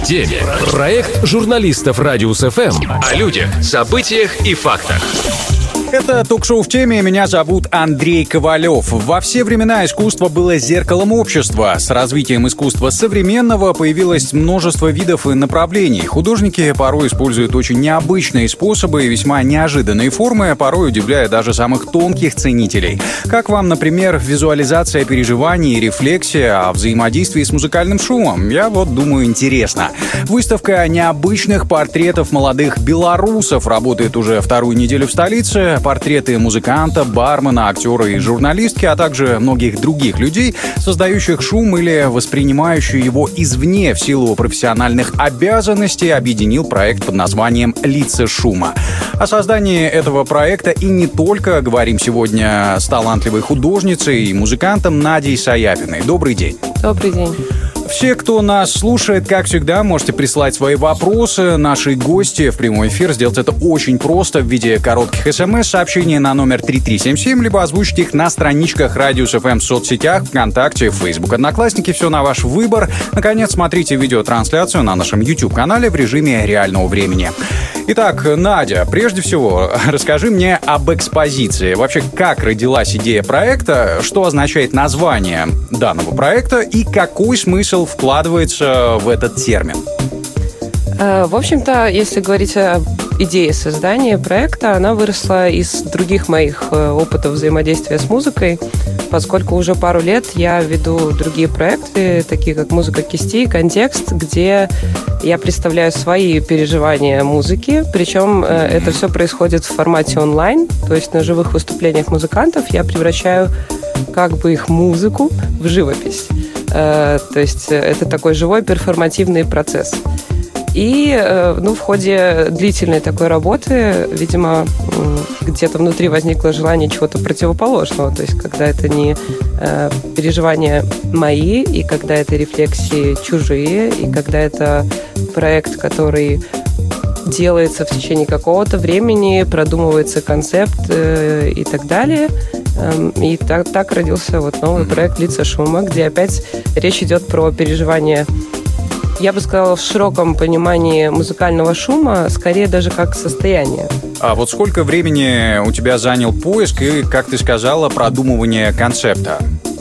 теме. Проект журналистов Радиус ФМ о людях, событиях и фактах. Это ток-шоу «В теме». Меня зовут Андрей Ковалев. Во все времена искусство было зеркалом общества. С развитием искусства современного появилось множество видов и направлений. Художники порой используют очень необычные способы и весьма неожиданные формы, порой удивляя даже самых тонких ценителей. Как вам, например, визуализация переживаний и рефлексия о взаимодействии с музыкальным шумом? Я вот думаю, интересно. Выставка необычных портретов молодых белорусов работает уже вторую неделю в столице. Портреты музыканта, бармена, актера и журналистки, а также многих других людей, создающих шум или воспринимающих его извне в силу профессиональных обязанностей, объединил проект под названием «Лица шума». О создании этого проекта и не только говорим сегодня с талантливой художницей и музыкантом Надей Саяпиной. Добрый день. Добрый день. Все, кто нас слушает, как всегда, можете присылать свои вопросы нашей гости в прямой эфир. Сделать это очень просто в виде коротких смс-сообщений на номер 3377, либо озвучить их на страничках Радиус ФМ в соцсетях, ВКонтакте, Facebook, Одноклассники. Все на ваш выбор. Наконец, смотрите видеотрансляцию на нашем YouTube-канале в режиме реального времени. Итак, Надя, прежде всего, расскажи мне об экспозиции. Вообще, как родилась идея проекта, что означает название данного проекта и какой смысл вкладывается в этот термин? В общем-то, если говорить о идее создания проекта, она выросла из других моих опытов взаимодействия с музыкой, поскольку уже пару лет я веду другие проекты, такие как «Музыка кисти», «Контекст», где я представляю свои переживания музыки, причем это все происходит в формате онлайн, то есть на живых выступлениях музыкантов я превращаю как бы их музыку в живопись. То есть это такой живой перформативный процесс. И в ходе длительной такой работы, видимо, где-то внутри возникло желание чего-то противоположного. То есть когда это не переживания мои, и когда это рефлексии чужие, и когда это проект, который делается в течение какого-то времени, продумывается концепт и так далее. И так родился вот новый проект «Лица шума», где опять речь идет про переживание, я бы сказала, в широком понимании музыкального шума, скорее даже как состояние. А вот сколько времени у тебя занял поиск и, как ты сказала, продумывание концепта?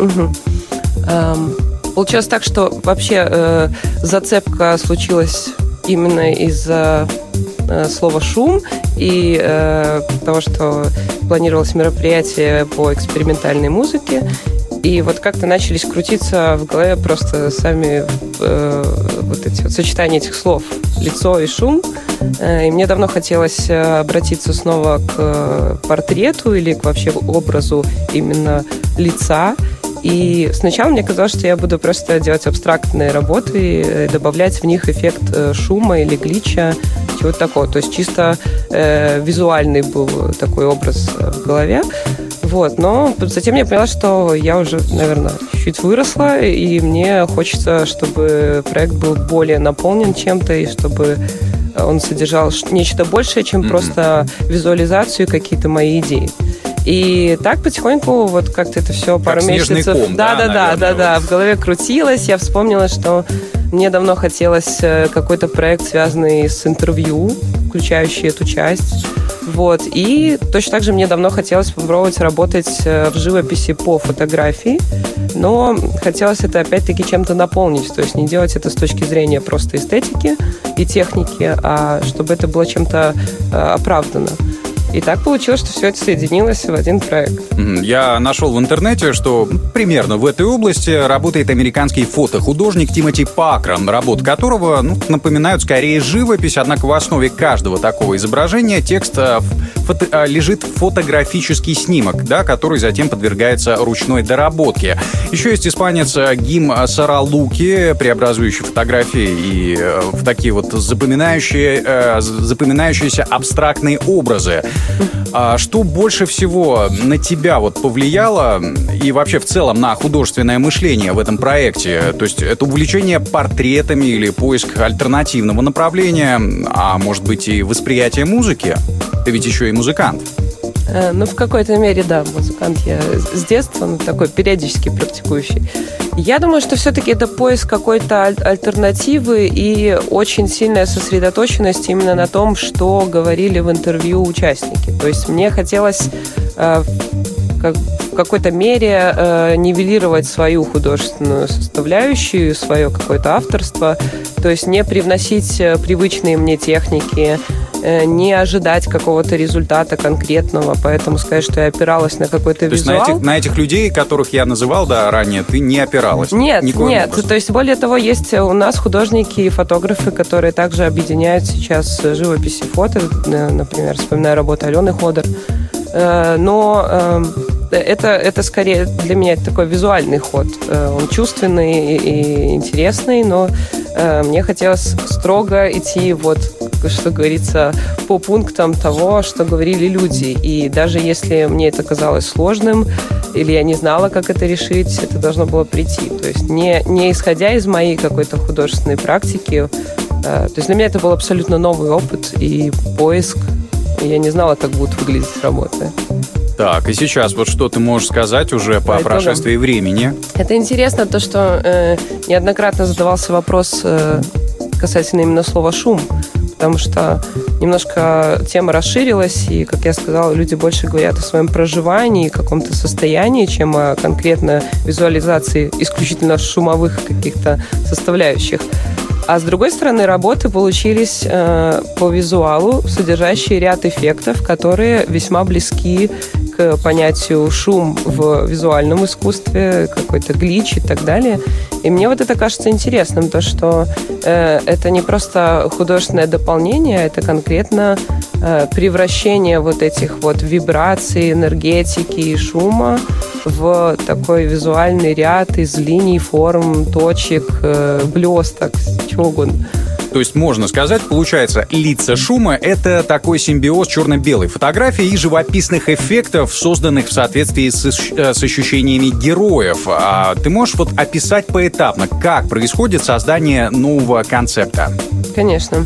Получилось так, что вообще зацепка случилась именно из-за слова «шум» и того, что планировалось мероприятие по экспериментальной музыке. И вот как-то начались крутиться в голове просто сами вот эти вот сочетания этих слов «лицо» и «шум». И мне давно хотелось обратиться снова к портрету или к вообще образу именно лица. И сначала мне казалось, что я буду просто делать абстрактные работы и добавлять в них эффект шума или глича, чего-то такого. То есть чисто визуальный был такой образ в голове. Вот. Но затем я поняла, что я уже, наверное, чуть выросла, и мне хочется, чтобы проект был более наполнен чем-то, и чтобы он содержал нечто большее, чем просто визуализацию и какие-то мои идеи. И так потихоньку вот как-то это все пару месяцев... Ком, да, в голове крутилось. Я вспомнила, что мне давно хотелось какой-то проект, связанный с интервью, включающий эту часть. Вот. И точно так же мне давно хотелось попробовать работать в живописи по фотографии, но хотелось это опять-таки чем-то наполнить, то есть не делать это с точки зрения просто эстетики и техники, а чтобы это было чем-то оправдано. И так получилось, что все это соединилось в один проект. Я нашел в интернете, что примерно в этой области работает американский фотохудожник Тимоти Пакран, работы которого напоминают скорее живопись, однако в основе каждого такого изображения текста лежит фотографический снимок, да, который затем подвергается ручной доработке. Еще есть испанец Гим Саралуки, преобразующий фотографии и в такие вот запоминающиеся абстрактные образы. Что больше всего на тебя вот повлияло и вообще в целом на художественное мышление в этом проекте? То есть это увлечение портретами или поиск альтернативного направления, а может быть и восприятие музыки? Ты ведь еще и музыкант. Ну, в какой-то мере, да, музыкант я с детства, но такой периодически практикующий. Я думаю, что все-таки это поиск какой-то альтернативы и очень сильная сосредоточенность именно на том, что говорили в интервью участники. То есть мне хотелось в какой-то мере нивелировать свою художественную составляющую, свое какое-то авторство, то есть не привносить привычные мне техники, не ожидать какого-то результата конкретного, поэтому сказать, что я опиралась на какой-то визуал. То есть на этих людей, которых я называл, да, ранее, ты не опиралась? Нет. То есть, более того, есть у нас художники и фотографы, которые также объединяют сейчас живопись и фото, например, вспоминаю работу Алены Ходор. Но это скорее для меня это такой визуальный ход. Он чувственный и интересный, но мне хотелось строго идти, вот, что говорится, по пунктам того, что говорили люди. И даже если мне это казалось сложным, или я не знала, как это решить, это должно было прийти. То есть не исходя из моей какой-то художественной практики. То есть для меня это был абсолютно новый опыт и поиск. И я не знала, как будут выглядеть работы. Так, и сейчас вот что ты можешь сказать уже по прошествии времени? Это интересно, то, что неоднократно задавался вопрос касательно именно слова «шум», потому что немножко тема расширилась, и, как я сказала, люди больше говорят о своем проживании, каком-то состоянии, чем о конкретно визуализации исключительно шумовых каких-то составляющих. А с другой стороны, работы получились по визуалу, содержащие ряд эффектов, которые весьма близки к понятию шум в визуальном искусстве, какой-то глич и так далее. И мне вот это кажется интересным, то, что это не просто художественное дополнение, это конкретно превращение вот этих вот вибраций, энергетики и шума в такой визуальный ряд из линий, форм, точек, блесток, чего угодно. То есть можно сказать, получается, лица шума — это такой симбиоз черно-белой фотографии и живописных эффектов, созданных в соответствии с ощущениями героев. А ты можешь вот описать поэтапно, как происходит создание нового концепта? Конечно.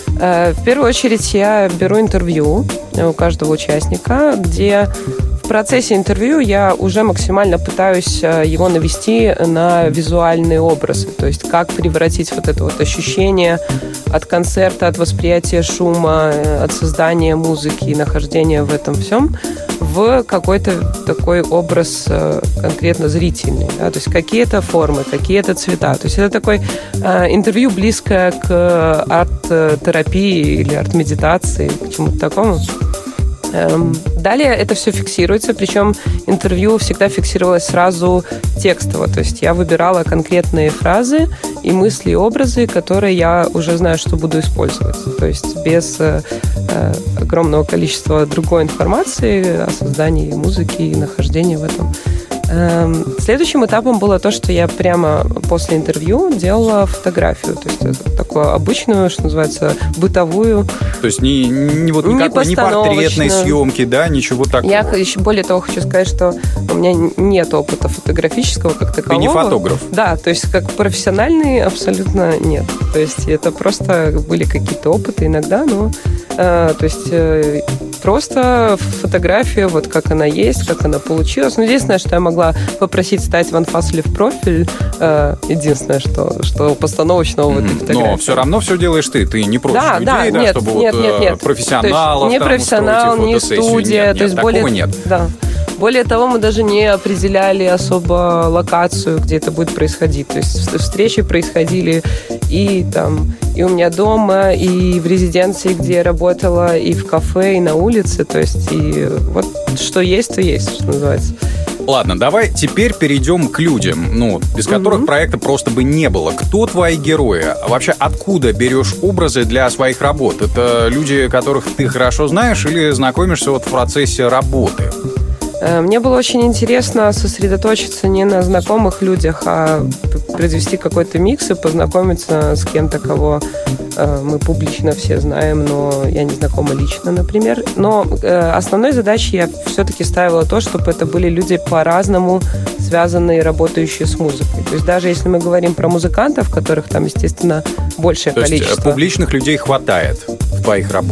В первую очередь я беру интервью у каждого участника, где в процессе интервью я уже максимально пытаюсь его навести на визуальные образы, то есть как превратить вот это вот ощущение от концерта, от восприятия шума, от создания музыки и нахождения в этом всем в какой-то такой образ конкретно зрительный, да? То есть какие-то формы, какие-то цвета. То есть это такое интервью близкое к арт-терапии или арт-медитации, к чему-то такому. Далее это все фиксируется, причем интервью всегда фиксировалось сразу текстово, то есть я выбирала конкретные фразы и мысли, и образы, которые я уже знаю, что буду использовать, то есть без огромного количества другой информации о создании музыки и нахождении в этом. Следующим этапом было то, что я прямо после интервью делала фотографию, то есть такую обычную, что называется, бытовую. То есть не портретной съемки, да, ничего такого. Я еще более того хочу сказать, что у меня нет опыта фотографического как такового. Ты не фотограф? Да, то есть как профессиональный абсолютно нет. То есть это просто были какие-то опыты иногда, но то есть просто фотография, вот как она есть, как она получилась. Но единственное, что я могла попросить ставить в анфасле в профиль, единственное, что постановочного в этой фотографии. Но все равно все делаешь ты не просишь людей, нет, чтобы нет. Профессионалов не профессионал, не студия. Нет, такого нет. Да. Более того, мы даже не определяли особо локацию, где это будет происходить. То есть встречи происходили и у меня дома, и в резиденции, где я работала, и в кафе, и на улице. То есть и вот что есть, то есть, что называется. Ладно, давай теперь перейдем к людям, без которых проекта просто бы не было. Кто твои герои? Вообще, откуда берешь образы для своих работ? Это люди, которых ты хорошо знаешь, или знакомишься вот в процессе работы? Мне было очень интересно сосредоточиться не на знакомых людях, а произвести какой-то микс и познакомиться с кем-то, кого мы публично все знаем, но я не знакома лично, например. Но основной задачей я все-таки ставила то, чтобы это были люди по-разному связанные, работающие с музыкой. То есть даже если мы говорим про музыкантов, которых там, естественно, большее количество. То есть публичных людей хватает в твоих работах?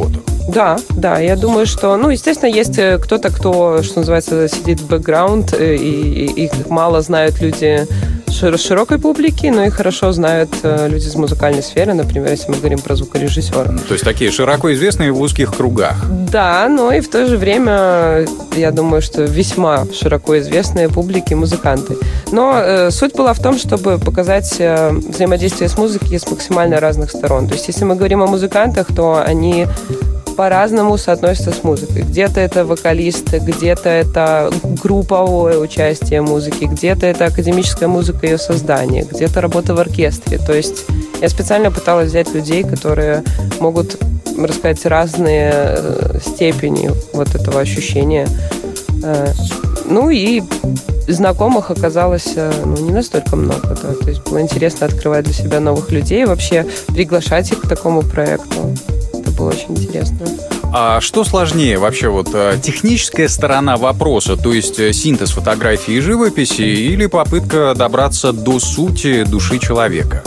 Да, я думаю, что, естественно, есть кто-то, кто, что называется, сидит в бэкграунд, и их мало знают люди широкой публики, но и хорошо знают люди из музыкальной сферы, например, если мы говорим про звукорежиссера. То есть такие широко известные в узких кругах. Да, но и в то же время, я думаю, что весьма широко известные публике музыканты. Но суть была в том, чтобы показать взаимодействие с музыкой с максимально разных сторон. То есть если мы говорим о музыкантах, то они по-разному соотносятся с музыкой. Где-то это вокалисты, где-то это групповое участие музыки, где-то это академическая музыка, ее создание, где-то работа в оркестре. То есть я специально пыталась взять людей, которые могут рассказать разные степени вот этого ощущения. И знакомых оказалось не настолько много. Да. То есть было интересно открывать для себя новых людей, вообще приглашать их к такому проекту. Было очень интересно. А что сложнее вообще, техническая сторона вопроса, то есть синтез фотографии и живописи, или попытка добраться до сути души человека?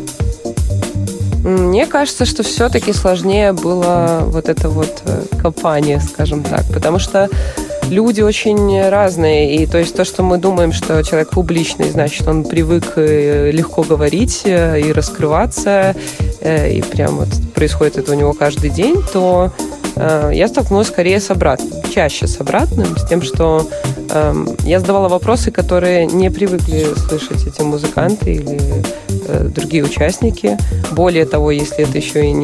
Мне кажется, что все-таки сложнее было это копание, скажем так, потому что люди очень разные, и то есть то, что мы думаем, что человек публичный, значит, он привык легко говорить и раскрываться, и прям происходит это у него каждый день, то я столкнулась скорее чаще с обратным, с тем, что я задавала вопросы, которые не привыкли слышать эти музыканты или другие участники. Более того, если это еще и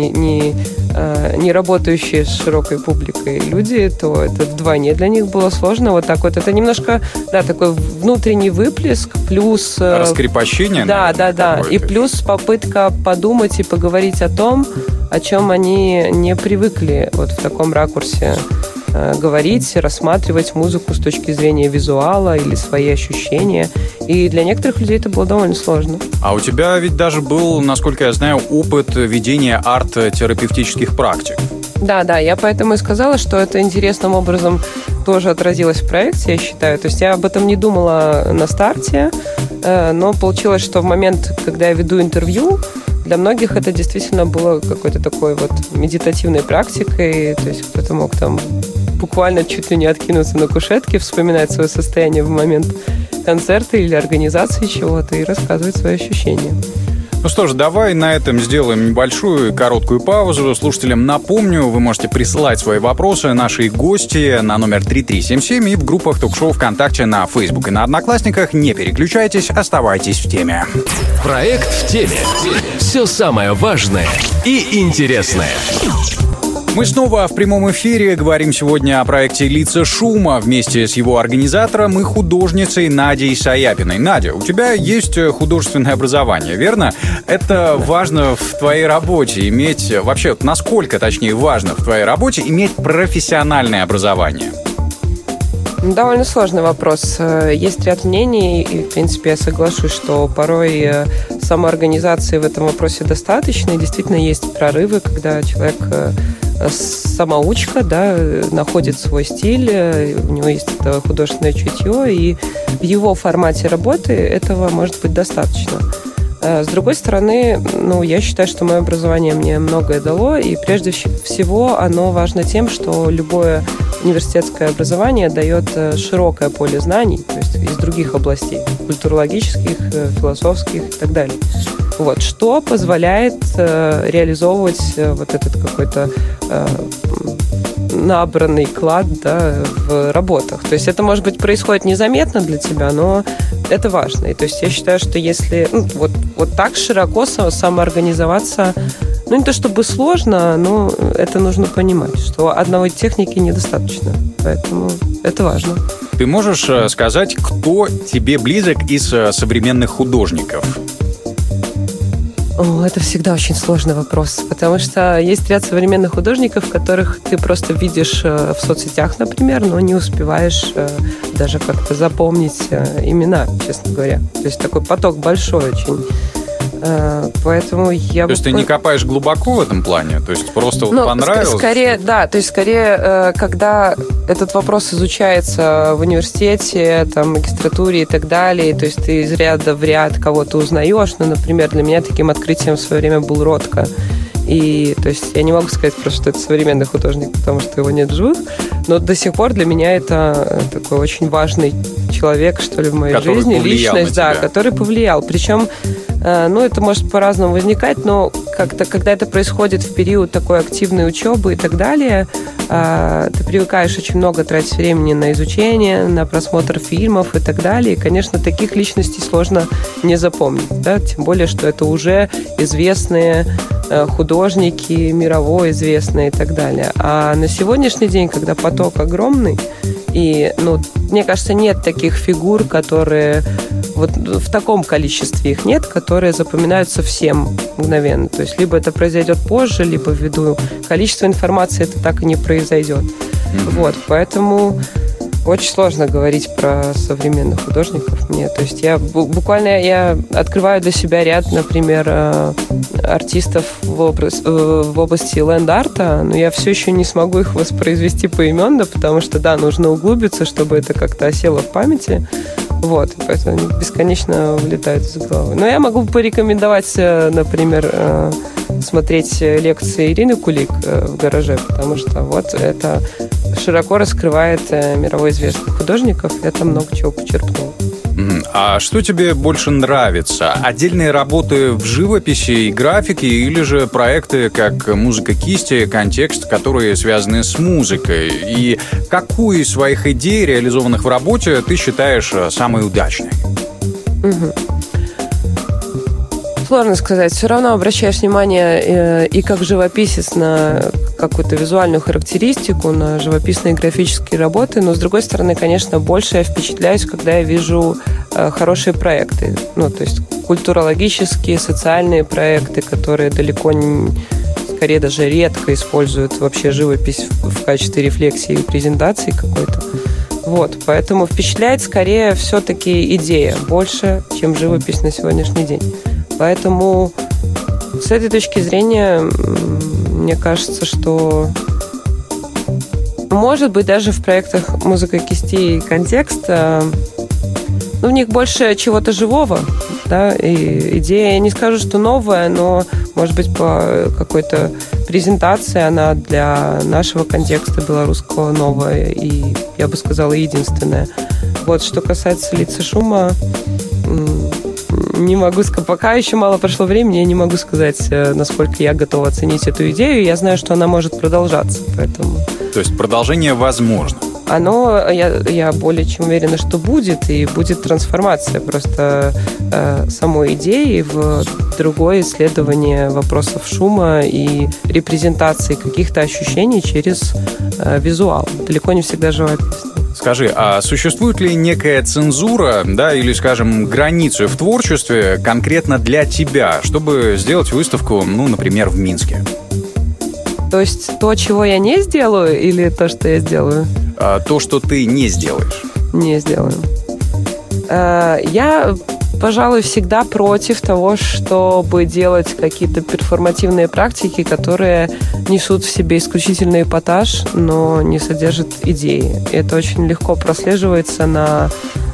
не работающие с широкой публикой люди, то это вдвойне для них было сложно. Это немножко, такой внутренний выплеск, плюс... Раскрепощение, Да. И плюс попытка подумать и поговорить о том, о чем они не привыкли в таком ракурсе говорить, рассматривать музыку с точки зрения визуала или свои ощущения. И для некоторых людей это было довольно сложно. А у тебя ведь даже был, насколько я знаю, опыт ведения арт-терапевтических практик. Да, я поэтому и сказала, что это интересным образом тоже отразилось в проекте, я считаю. То есть я об этом не думала на старте, но получилось, что в момент, когда я веду интервью, для многих это действительно было какой-то такой медитативной практикой. То есть кто-то мог там буквально чуть ли не откинуться на кушетке, вспоминать свое состояние в момент концерта или организации чего-то и рассказывать свои ощущения. Ну что ж, давай на этом сделаем небольшую короткую паузу. Слушателям напомню, вы можете присылать свои вопросы нашей гости на номер 3377 и в группах ток-шоу ВКонтакте, на Facebook и на Одноклассниках. Не переключайтесь, оставайтесь в теме. Проект в теме. Все самое важное и интересное. Мы снова в прямом эфире говорим сегодня о проекте «Лица шума» вместе с его организатором и художницей Надей Саяпиной. Надя, у тебя есть художественное образование, верно? Это важно в твоей работе иметь... Вообще, насколько, точнее, важно в твоей работе иметь профессиональное образование? Довольно сложный вопрос. Есть ряд мнений, и, в принципе, я соглашусь, что порой самоорганизации в этом вопросе достаточно. И действительно есть прорывы, когда человек самоучка, находит свой стиль, у него есть это художественное чутье, и в его формате работы этого может быть достаточно. С другой стороны, я считаю, что мое образование мне многое дало, и прежде всего оно важно тем, что любое университетское образование дает широкое поле знаний, то есть из других областей, культурологических, философских и так далее. Что позволяет реализовывать этот какой-то набранный клад в работах. То есть это, может быть, происходит незаметно для тебя, но это важно. И то есть я считаю, что если так широко самоорганизоваться, не то чтобы сложно, но это нужно понимать, что одной техники недостаточно. Поэтому это важно. Ты можешь сказать, кто тебе близок из современных художников? Это всегда очень сложный вопрос, потому что есть ряд современных художников, которых ты просто видишь в соцсетях, например, но не успеваешь даже как-то запомнить имена, честно говоря. То есть такой поток большой очень. Поэтому я... То есть ты не копаешь глубоко в этом плане? То есть просто понравилось? Скорее, да. То есть скорее, когда этот вопрос изучается в университете, магистратуре и так далее, то есть ты из ряда в ряд кого-то узнаешь. Например, для меня таким открытием в свое время был Ротко. И, то есть, я не могу сказать просто, что это современный художник, потому что его нет в живых, но до сих пор для меня это такой очень важный человек, что ли, в моей жизни, личность, да, который повлиял. Причем, это может по-разному возникать, но как-то, когда это происходит в период такой активной учебы и так далее, ты привыкаешь очень много тратить времени на изучение, на просмотр фильмов и так далее. И, конечно, таких личностей сложно не запомнить, да? Тем более, что это уже известные художники, мировой известные и так далее. А на сегодняшний день, когда поток огромный, и, мне кажется, нет таких фигур, которые... Вот в таком количестве их нет, которые запоминаются всем мгновенно. То есть либо это произойдет позже, либо ввиду количества информации это так и не произойдет. Вот, поэтому очень сложно говорить про современных художников мне. То есть я открываю для себя ряд, например, артистов в области ленд-арта, но я все еще не смогу их воспроизвести поименно, потому что, да, нужно углубиться, чтобы это как-то осело в памяти. Вот, поэтому они бесконечно вылетают из головы. Но я могу порекомендовать, например, смотреть лекции Ирины Кулик в гараже, потому что вот это широко раскрывает мировой известных художников. Я там много чего почерпнул. А что тебе больше нравится? Отдельные работы в живописи и графике или же проекты, как музыка кисти, контекст, которые связаны с музыкой? И какую из своих идей, реализованных в работе, ты считаешь самой удачной? Сложно сказать. Все равно обращаешь внимание и как живописец на какую-то визуальную характеристику, на живописные графические работы, но, с другой стороны, конечно, больше я впечатляюсь, когда я вижу хорошие проекты. То есть культурологические, социальные проекты, которые скорее даже редко используют вообще живопись в качестве рефлексии и презентации какой-то. Вот, поэтому впечатляет скорее все-таки идея больше, чем живопись на сегодняшний день. Поэтому с этой точки зрения мне кажется, что может быть даже в проектах «Музыка кистей» и «Контекст» в них больше чего-то живого, да, и идея, я не скажу, что новая, но, может быть, по какой-то презентации она для нашего контекста белорусского новая и, я бы сказала, единственная. Вот, что касается «Лица шума», не могу сказать, пока еще мало прошло времени, я не могу сказать, насколько я готова оценить эту идею. Я знаю, что она может продолжаться, поэтому... То есть продолжение возможно? Я более чем уверена, что будет, и будет трансформация просто самой идеи в другое исследование вопросов шума и репрезентации каких-то ощущений через визуал. Далеко не всегда живописно. Скажи, а существует ли некая цензура, да, или, скажем, границы в творчестве конкретно для тебя, чтобы сделать выставку, например, в Минске? То есть то, чего я не сделаю, или то, что я сделаю? То, что ты не сделаешь. Не сделаю. Я, пожалуй, всегда против того, чтобы делать какие-то перформативные практики, которые несут в себе исключительный эпатаж, но не содержат идеи. Это очень легко прослеживается на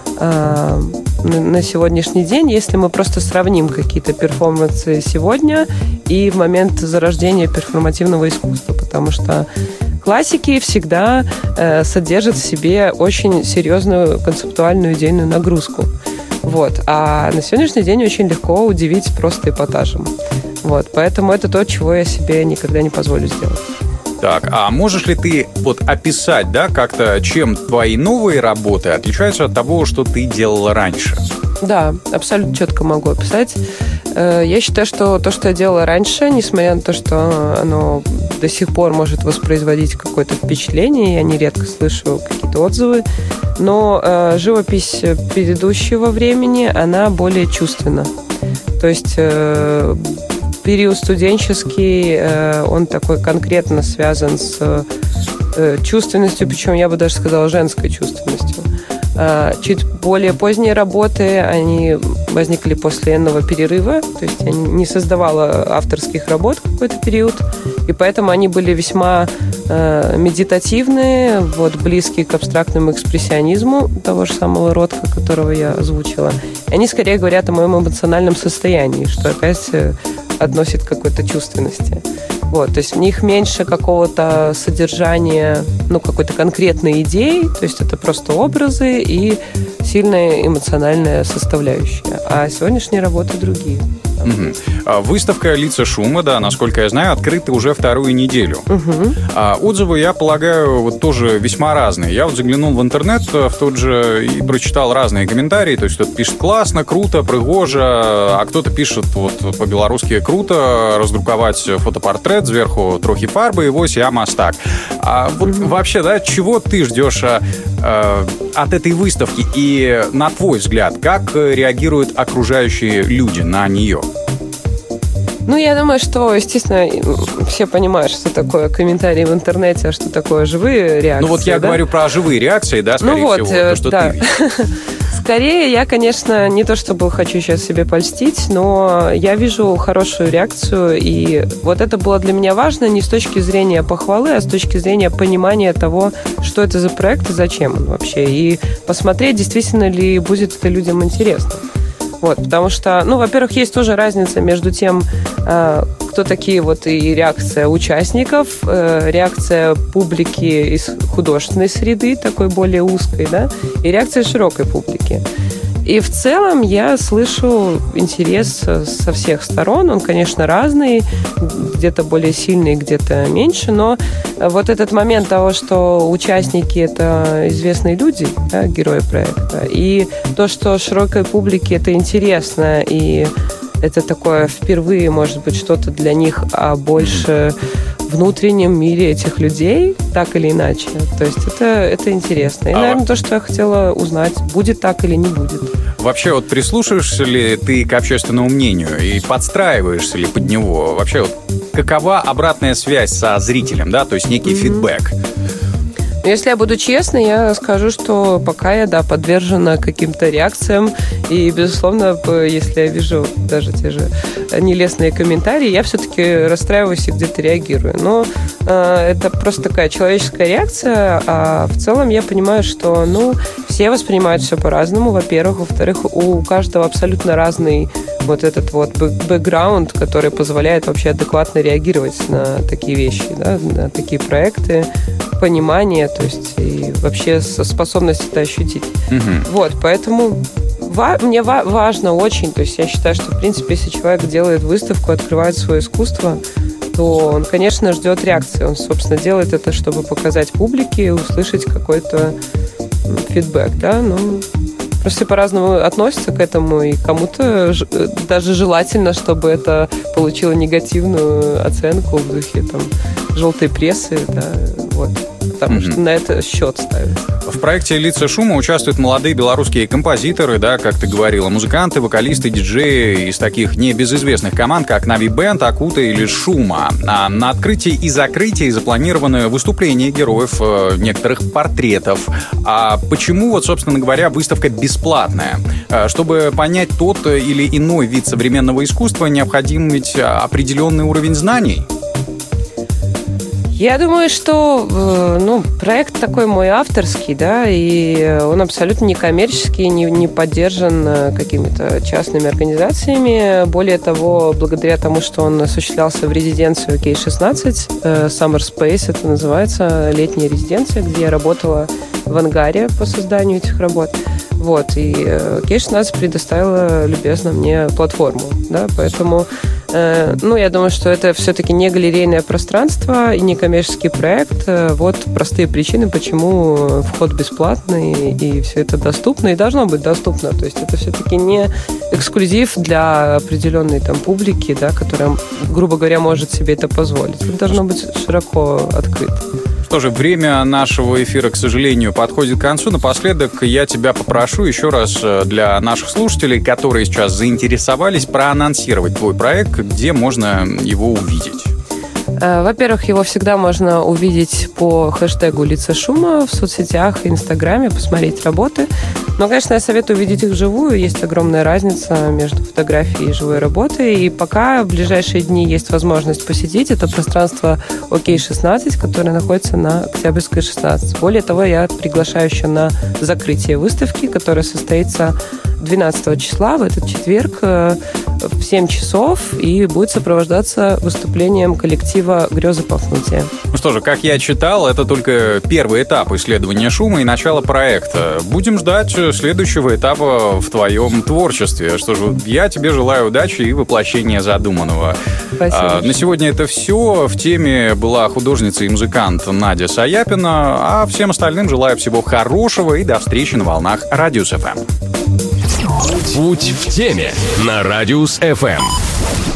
сегодняшний день, если мы просто сравним какие-то перформансы сегодня и в момент зарождения перформативного искусства, потому что классики всегда содержат в себе очень серьезную концептуальную идейную нагрузку. Вот. А на сегодняшний день очень легко удивить просто эпатажем. Вот. Поэтому это то, чего я себе никогда не позволю сделать. Так, а можешь ли ты описать, да, как-то, чем твои новые работы отличаются от того, что ты делала раньше? Да, абсолютно четко могу описать. Я считаю, что то, что я делала раньше, несмотря на то, что оно до сих пор может воспроизводить какое-то впечатление, я нередко слышу какие-то отзывы, но живопись предыдущего времени, она более чувственна. То есть период студенческий, он такой конкретно связан с чувственностью, причем я бы даже сказала женской чувственностью. Чуть более поздние работы, они возникли после энного перерыва, то есть я не создавала авторских работ в какой-то период, и поэтому они были весьма медитативные, близкие к абстрактному экспрессионизму того же самого Ротко, которого я озвучила. И они скорее говорят о моем эмоциональном состоянии, что опять относит к какой-то чувственности. Вот, то есть в них меньше какого-то содержания, какой-то конкретной идеи, то есть это просто образы и сильная эмоциональная составляющая. А сегодняшние работы другие. Выставка «Лица шума», да, насколько я знаю, открыта уже вторую неделю. Отзывы, я полагаю, вот тоже весьма разные. Я вот заглянул в интернет в тот же и прочитал разные комментарии. То есть кто-то пишет «классно», «круто», «пригоже», а кто-то пишет вот по-белорусски «круто», раздруковать фотопортрет, сверху трохи фарбы и вось я мастак. А вот вообще, да, чего ты ждешь от этой выставки и, на твой взгляд, как реагируют окружающие люди на нее? Я думаю, что, естественно, все понимают, что такое комментарии в интернете, а что такое живые реакции. Я говорю про живые реакции, да, скорее всего, то, что ты видишь. Скорее, я, конечно, не то чтобы хочу сейчас себе польстить, но я вижу хорошую реакцию, и вот это было для меня важно не с точки зрения похвалы, а с точки зрения понимания того, что это за проект и зачем он вообще, и посмотреть, действительно ли будет это людям интересно. Вот, потому что, во-первых, есть тоже разница между тем, кто такие вот и реакция участников, реакция публики из художественной среды, такой более узкой, да, и реакция широкой публики. И в целом я слышу интерес со всех сторон. Он, конечно, разный, где-то более сильный, где-то меньше, но вот этот момент того, что участники — это известные люди, да, герои проекта, и то, что широкой публике это интересно, и это такое впервые, может быть, что-то для них, а больше внутреннем мире этих людей, так или иначе. То есть это интересно. И, наверное, то, что я хотела узнать, будет так или не будет. Вообще, вот прислушиваешься ли ты к общественному мнению и подстраиваешься ли под него? Вообще, вот какова обратная связь со зрителем, да, то есть некий фидбэк? Если я буду честной, я скажу, что пока я, подвержена каким-то реакциям. И, безусловно, если я вижу даже те же нелестные комментарии, я все-таки расстраиваюсь и где-то реагирую. Но это просто такая человеческая реакция. А в целом я понимаю, что, все воспринимают все по-разному, во-первых. Во-вторых, у каждого абсолютно разный вот этот вот бэкграунд, который позволяет вообще адекватно реагировать на такие вещи, да, на такие проекты, понимание, то есть и вообще способность это ощутить. Вот, поэтому мне важно очень, то есть я считаю, что, в принципе, если человек делает выставку, открывает свое искусство, то он, конечно, ждет реакции. Он, собственно, делает это, чтобы показать публике, услышать какой-то фидбэк, да, просто по-разному относятся к этому, и кому-то даже желательно, чтобы это получило негативную оценку в духе желтой прессы, да, вот, потому что на это счет ставят. В проекте «Лица шума» участвуют молодые белорусские композиторы, да, как ты говорила, музыканты, вокалисты, диджеи из таких небезызвестных команд, как Нави Бэнд, Акута или Шума. А на открытии и закрытии запланированы выступления героев некоторых портретов. А почему, вот, собственно говоря, выставка бесплатная? Чтобы понять тот или иной вид современного искусства, необходим ведь определенный уровень знаний. Я думаю, что проект такой мой авторский, да, и он абсолютно не коммерческий, не поддержан какими-то частными организациями. Более того, благодаря тому, что он осуществлялся в резиденции OK16, Summer Space это называется, летняя резиденция, где я работала в ангаре по созданию этих работ. Вот, и OK16 предоставила любезно мне платформу, да, поэтому я думаю, что это все-таки не галерейное пространство и не коммерческий проект. Вот простые причины, почему вход бесплатный, и все это доступно, и должно быть доступно. То есть это все-таки не эксклюзив для определенной публики, да, которая, грубо говоря, может себе это позволить. Это должно быть широко открыто. Что же, время нашего эфира, к сожалению, подходит к концу. Напоследок я тебя попрошу еще раз для наших слушателей, которые сейчас заинтересовались, проанонсировать твой проект, где можно его увидеть. Во-первых, его всегда можно увидеть по хэштегу «Лица шума» в соцсетях, Инстаграме, посмотреть работы. Но, конечно, я советую увидеть их вживую. Есть огромная разница между фотографией и живой работой. И пока в ближайшие дни есть возможность посетить это пространство OK16, которое находится на Октябрьской, 16. Более того, я приглашаю еще на закрытие выставки, которое состоится 12 числа, в этот четверг, в 7 часов и будет сопровождаться выступлением коллектива «Грезы Пафнутия». Ну что же, как я читал, это только первый этап исследования шума и начало проекта. Будем ждать следующего этапа в твоем творчестве. Что же, я тебе желаю удачи и воплощения задуманного. Спасибо. На сегодня это все. В теме была художница и музыкант Надя Саяпина. А всем остальным желаю всего хорошего и до встречи на волнах Радиус ФМ. Путь в теме на Радиус ФМ.